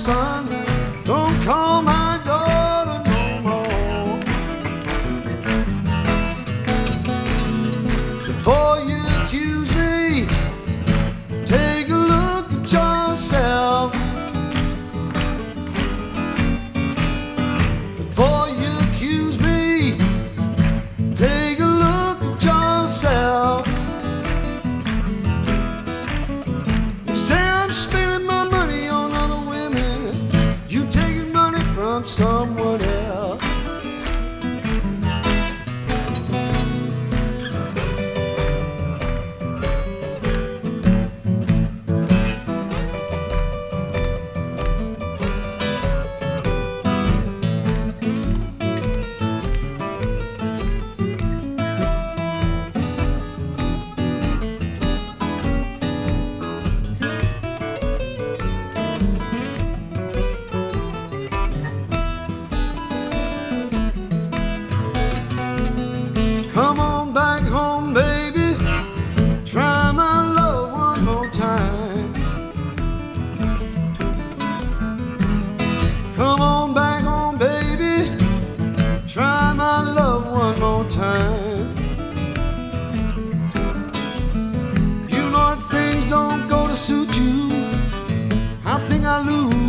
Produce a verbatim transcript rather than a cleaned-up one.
son, don't call my daughter no more. Before you accuse me, take a look at yourself. Before you accuse me, take a look at yourself. You say I'm spending my money on other women, you taking money from someone else. Come on back home, baby. Try my love one more time. Come on back home, baby. Try my love one more time. You know if things don't go to suit you, I think I lose.